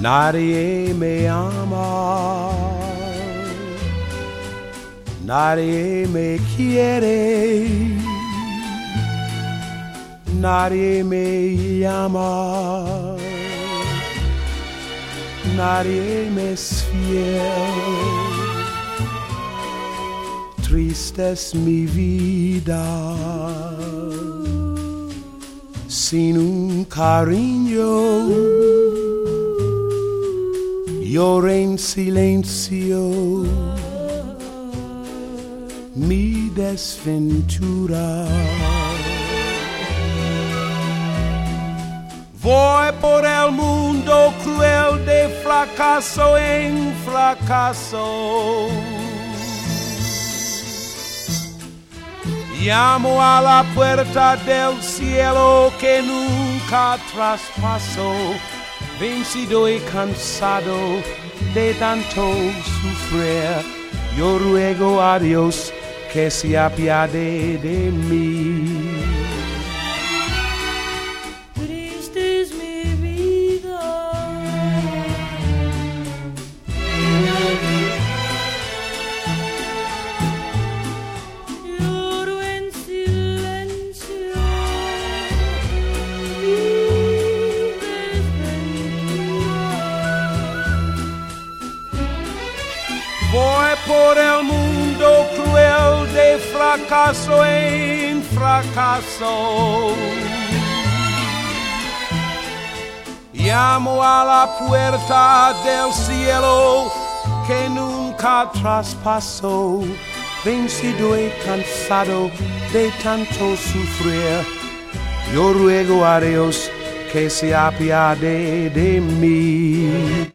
Nadie me ama, nadie me quiere, nadie me llama, nadie me es fiel. Triste es mi vida sin un cariño. Lloro en silencio mi desventura. Voy por el mundo cruel de fracaso en fracaso. Llamo a la puerta del cielo que nunca traspaso. Vencido y cansado de tanto sufrir, yo ruego a Dios que se apiade de mí. Triste es mi vida, lloro en silencio mi Voy por el mundo cruel de fracaso en fracaso. Llamo a la puerta del cielo que nunca traspaso. Vencido y cansado de tanto sufrir, yo ruego a Dios que se apiade de mí.